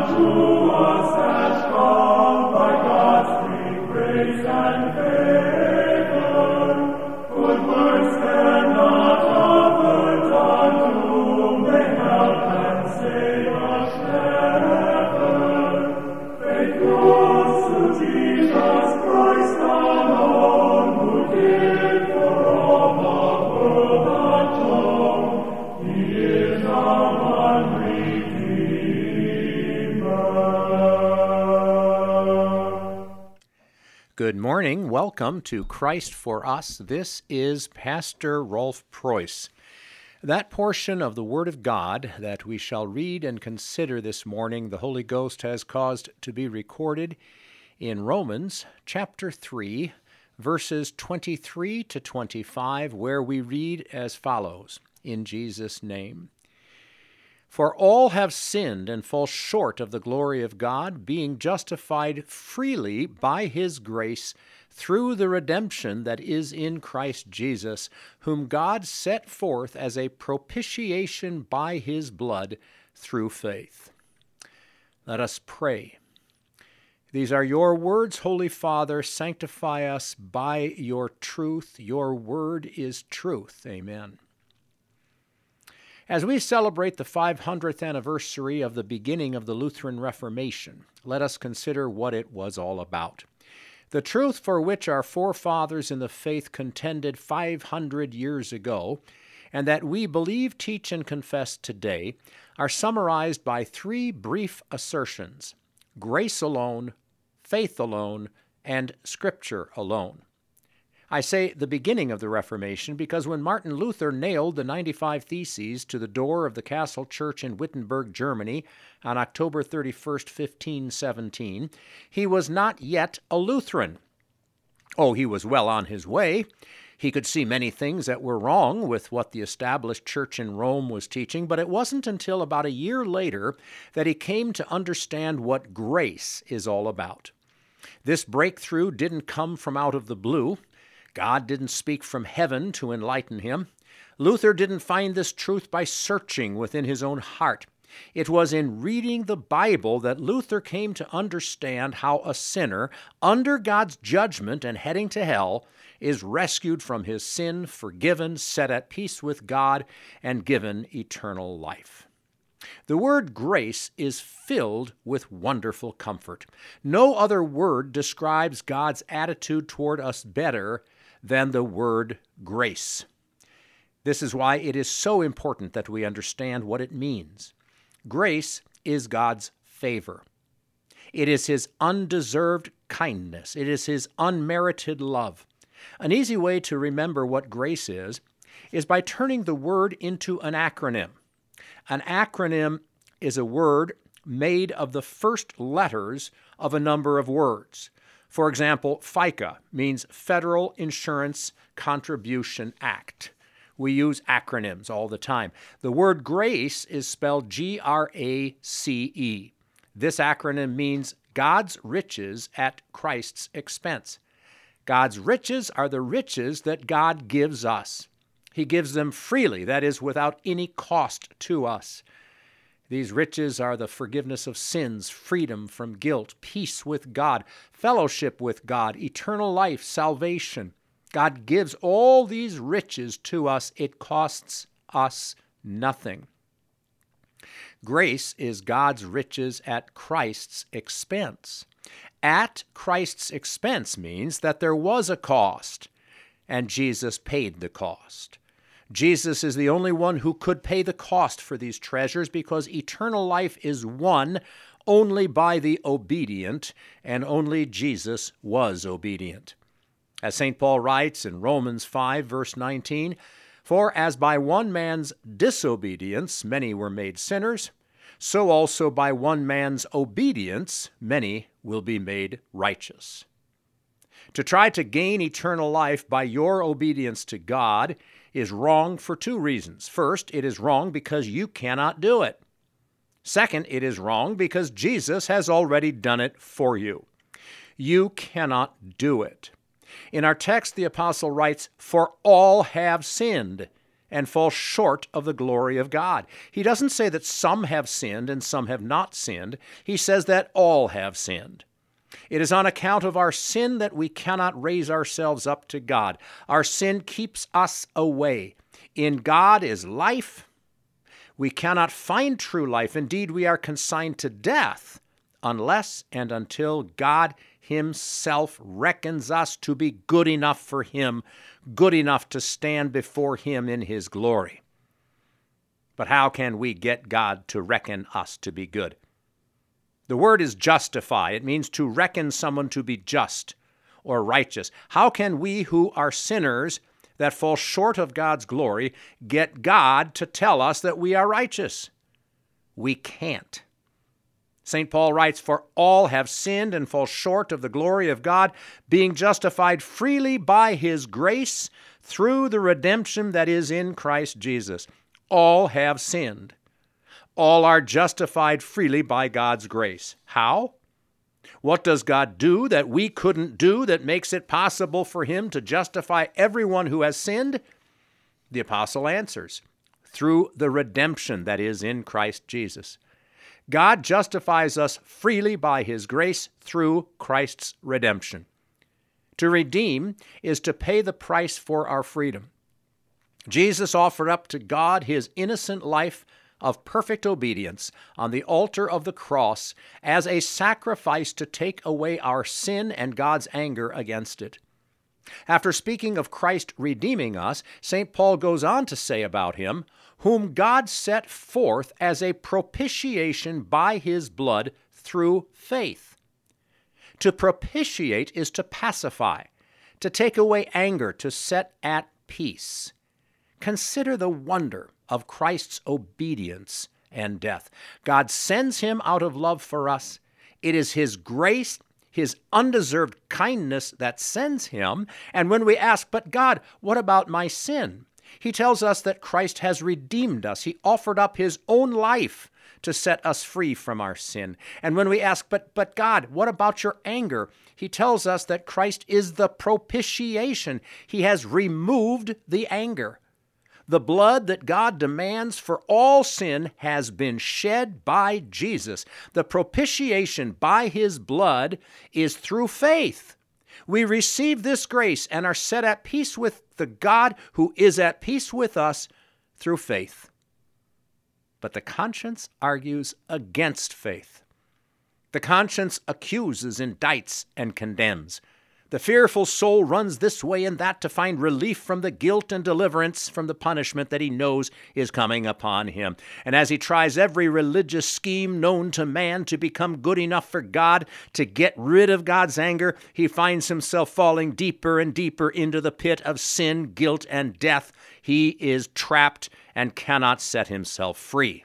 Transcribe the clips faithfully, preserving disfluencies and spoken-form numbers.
Good morning. Welcome to Christ for Us. This is Pastor Rolf Preuss. That portion of the Word of God that we shall read and consider this morning, the Holy Ghost has caused to be recorded in Romans chapter three, verses twenty-three to twenty-five, where we read as follows, in Jesus' name. For all have sinned and fall short of the glory of God, being justified freely by His grace through the redemption that is in Christ Jesus, whom God set forth as a propitiation by His blood through faith. Let us pray. These are your words, Holy Father. Sanctify us by your truth. Your word is truth. Amen. As we celebrate the five hundredth anniversary of the beginning of the Lutheran Reformation, let us consider what it was all about. The truth for which our forefathers in the faith contended five hundred years ago, and that we believe, teach, and confess today, are summarized by three brief assertions: grace alone, faith alone, and Scripture alone. I say the beginning of the Reformation because when Martin Luther nailed the ninety-five Theses to the door of the Castle Church in Wittenberg, Germany, on October thirty-first, fifteen seventeen, he was not yet a Lutheran. Oh, he was well on his way. He could see many things that were wrong with what the established church in Rome was teaching, but it wasn't until about a year later that he came to understand what grace is all about. This breakthrough didn't come from out of the blue. God didn't speak from heaven to enlighten him. Luther didn't find this truth by searching within his own heart. It was in reading the Bible that Luther came to understand how a sinner, under God's judgment and heading to hell, is rescued from his sin, forgiven, set at peace with God, and given eternal life. The word grace is filled with wonderful comfort. No other word describes God's attitude toward us better than the word grace. This is why it is so important that we understand what it means. Grace is God's favor. It is His undeserved kindness. It is His unmerited love. An easy way to remember what grace is, is by turning the word into an acronym. An acronym is a word made of the first letters of a number of words. For example, FICA means Federal Insurance Contribution Act. We use acronyms all the time. The word grace is spelled G R A C E. This acronym means God's riches at Christ's expense. God's riches are the riches that God gives us. He gives them freely, that is, without any cost to us. These riches are the forgiveness of sins, freedom from guilt, peace with God, fellowship with God, eternal life, salvation. God gives all these riches to us. It costs us nothing. Grace is God's riches at Christ's expense. At Christ's expense means that there was a cost, and Jesus paid the cost. Jesus is the only one who could pay the cost for these treasures because eternal life is won only by the obedient, and only Jesus was obedient. As Saint Paul writes in Romans five, verse nineteen, "For as by one man's disobedience many were made sinners, so also by one man's obedience many will be made righteous." To try to gain eternal life by your obedience to God is wrong for two reasons. First, it is wrong because you cannot do it. Second, it is wrong because Jesus has already done it for you. You cannot do it. In our text, the apostle writes, "For all have sinned and fall short of the glory of God. He doesn't say that some have sinned and some have not sinned. He says that all have sinned. It is on account of our sin that we cannot raise ourselves up to God. Our sin keeps us away. In God is life. We cannot find true life. Indeed, we are consigned to death unless and until God Himself reckons us to be good enough for Him, good enough to stand before Him in His glory. But how can we get God to reckon us to be good? The word is justify. It means to reckon someone to be just or righteous. How can we who are sinners that fall short of God's glory get God to tell us that we are righteous? We can't. Saint Paul writes, "For all have sinned and fall short of the glory of God, being justified freely by His grace through the redemption that is in Christ Jesus." All have sinned. All are justified freely by God's grace. How? What does God do that we couldn't do that makes it possible for Him to justify everyone who has sinned? The apostle answers, through the redemption that is in Christ Jesus. God justifies us freely by His grace through Christ's redemption. To redeem is to pay the price for our freedom. Jesus offered up to God His innocent life of perfect obedience on the altar of the cross as a sacrifice to take away our sin and God's anger against it. After speaking of Christ redeeming us, Saint Paul goes on to say about Him, whom God set forth as a propitiation by His blood through faith. To propitiate is to pacify, to take away anger, to set at peace. Consider the wonder of Christ's obedience and death. God sends Him out of love for us. It is His grace, His undeserved kindness that sends Him. And when we ask, but God, what about my sin? He tells us that Christ has redeemed us. He offered up His own life to set us free from our sin. And when we ask, but, but God, what about your anger? He tells us that Christ is the propitiation. He has removed the anger. The blood that God demands for all sin has been shed by Jesus. The propitiation by His blood is through faith. We receive this grace and are set at peace with the God who is at peace with us through faith. But the conscience argues against faith. The conscience accuses, indicts, and condemns. The fearful soul runs this way and that to find relief from the guilt and deliverance from the punishment that he knows is coming upon him. And as he tries every religious scheme known to man to become good enough for God, to get rid of God's anger, he finds himself falling deeper and deeper into the pit of sin, guilt, and death. He is trapped and cannot set himself free.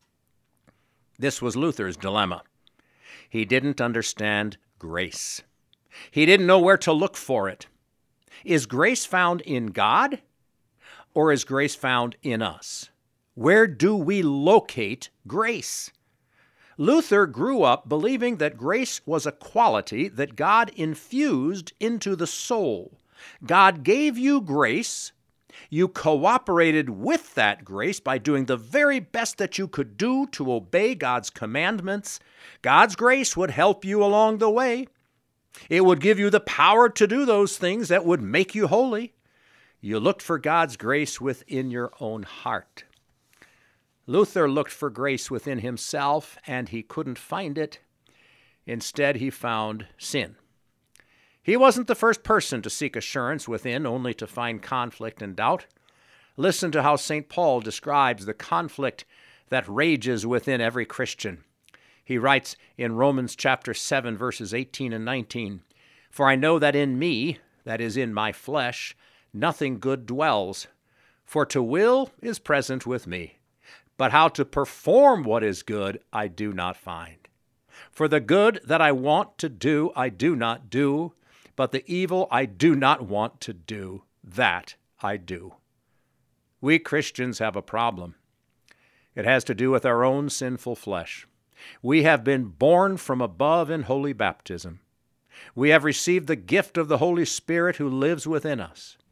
This was Luther's dilemma. He didn't understand grace. He didn't know where to look for it. Is grace found in God, or is grace found in us? Where do we locate grace? Luther grew up believing that grace was a quality that God infused into the soul. God gave you grace. You cooperated with that grace by doing the very best that you could do to obey God's commandments. God's grace would help you along the way. It would give you the power to do those things that would make you holy. You looked for God's grace within your own heart. Luther looked for grace within himself, and he couldn't find it. Instead, he found sin. He wasn't the first person to seek assurance within only to find conflict and doubt. Listen to how Saint Paul describes the conflict that rages within every Christian. He writes in Romans chapter seven, verses eighteen and nineteen, "For I know that in me, that is in my flesh, nothing good dwells. For to will is present with me, but how to perform what is good I do not find. For the good that I want to do I do not do, but the evil I do not want to do, that I do." We Christians have a problem. It has to do with our own sinful flesh. We have been born from above in holy baptism. We have received the gift of the Holy Spirit who lives within us.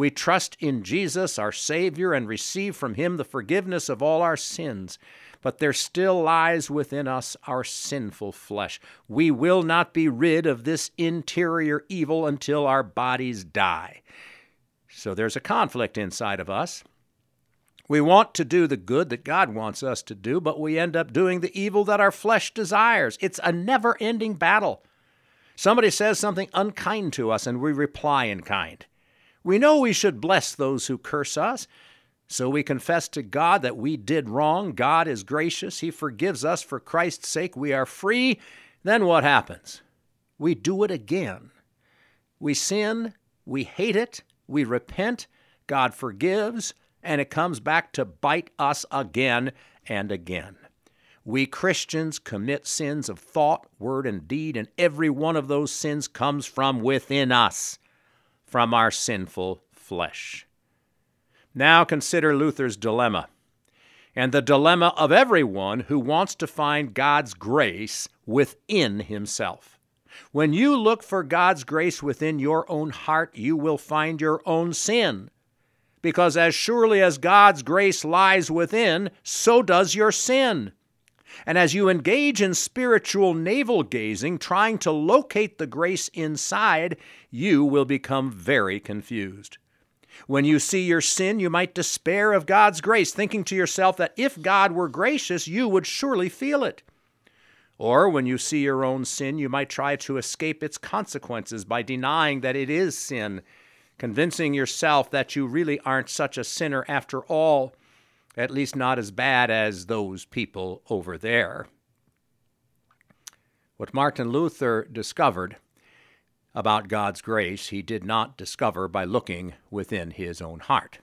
We trust in Jesus, our Savior, and receive from him the forgiveness of all our sins. But there still lies within us our sinful flesh. We will not be rid of this interior evil until our bodies die. So there's a conflict inside of us. We want to do the good that God wants us to do, but we end up doing the evil that our flesh desires. It's a never-ending battle. Somebody says something unkind to us, and we reply in kind. We know we should bless those who curse us, so we confess to God that we did wrong. God is gracious. He forgives us for Christ's sake. We are free. Then what happens? We do it again. We sin. We hate it. We repent. God forgives. And it comes back to bite us again and again. We Christians commit sins of thought, word, and deed, and every one of those sins comes from within us, from our sinful flesh. Now consider Luther's dilemma, and the dilemma of everyone who wants to find God's grace within himself. When you look for God's grace within your own heart, you will find your own sin. Because as surely as God's grace lies within, so does your sin. And as you engage in spiritual navel-gazing, trying to locate the grace inside, you will become very confused. When you see your sin, you might despair of God's grace, thinking to yourself that if God were gracious, you would surely feel it. Or when you see your own sin, you might try to escape its consequences by denying that it is sin, convincing yourself that you really aren't such a sinner after all, at least not as bad as those people over there. What Martin Luther discovered about God's grace, he did not discover by looking within his own heart.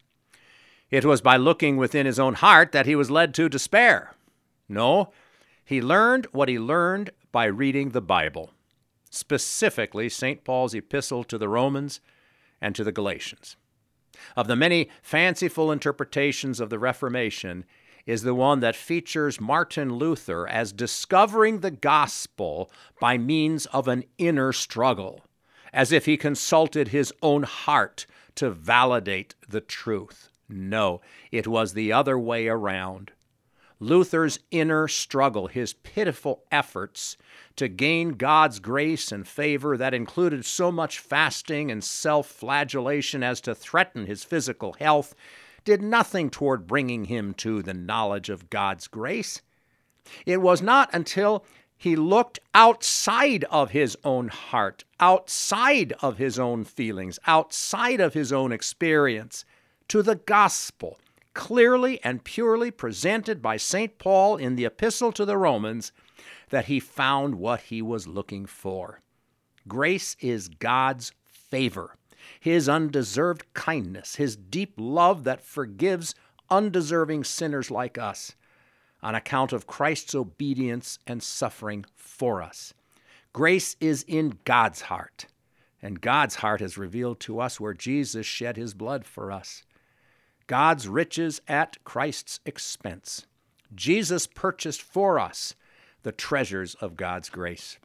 It was by looking within his own heart that he was led to despair. No, he learned what he learned by reading the Bible, specifically Saint Paul's epistle to the Romans and to the Galatians. Of the many fanciful interpretations of the Reformation is the one that features Martin Luther as discovering the gospel by means of an inner struggle, as if he consulted his own heart to validate the truth. No, it was the other way around. Luther's inner struggle, his pitiful efforts to gain God's grace and favor that included so much fasting and self-flagellation as to threaten his physical health, did nothing toward bringing him to the knowledge of God's grace. It was not until he looked outside of his own heart, outside of his own feelings, outside of his own experience, to the gospel, clearly and purely presented by Saint Paul in the Epistle to the Romans, that he found what he was looking for. Grace is God's favor, his undeserved kindness, his deep love that forgives undeserving sinners like us on account of Christ's obedience and suffering for us. Grace is in God's heart, and God's heart is revealed to us where Jesus shed his blood for us. God's riches at Christ's expense. Jesus purchased for us the treasures of God's grace.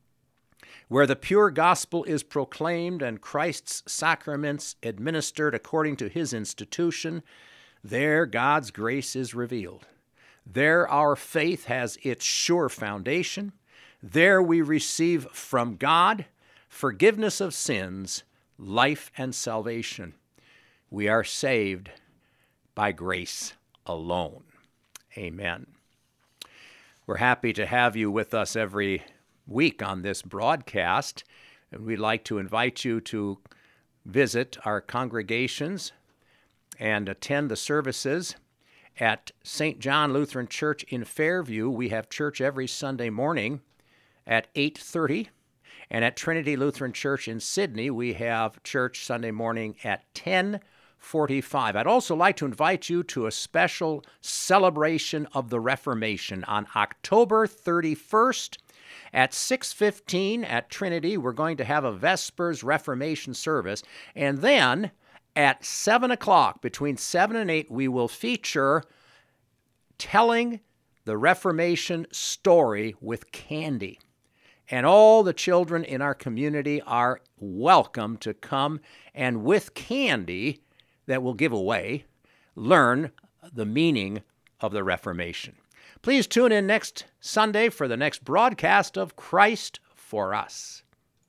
Where the pure gospel is proclaimed and Christ's sacraments administered according to his institution, there God's grace is revealed. There our faith has its sure foundation. There we receive from God forgiveness of sins, life and salvation. We are saved by grace alone. Amen. We're happy to have you with us every week on this broadcast, and we'd like to invite you to visit our congregations and attend the services at Saint John Lutheran Church in Fairview. We have church every Sunday morning at eight thirty, and at Trinity Lutheran Church in Sydney, we have church Sunday morning at ten forty-five. I'd also like to invite you to a special celebration of the Reformation on October thirty-first at six fifteen at Trinity. We're going to have a Vespers Reformation service, and then at seven o'clock, between seven and eight, we will feature telling the Reformation story with candy. And all the children in our community are welcome to come and with candy that we'll give away, learn the meaning of the Reformation. Please tune in next Sunday for the next broadcast of Christ for Us.